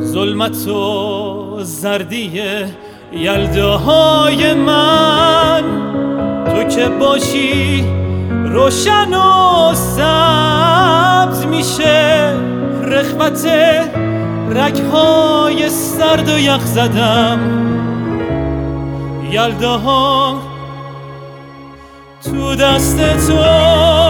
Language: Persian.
ظلمت و زردی یلداهای من، تو که باشی روشن و سبز میشه رخوت رگهای سرد و یخ زدم. یلداها تو دست تو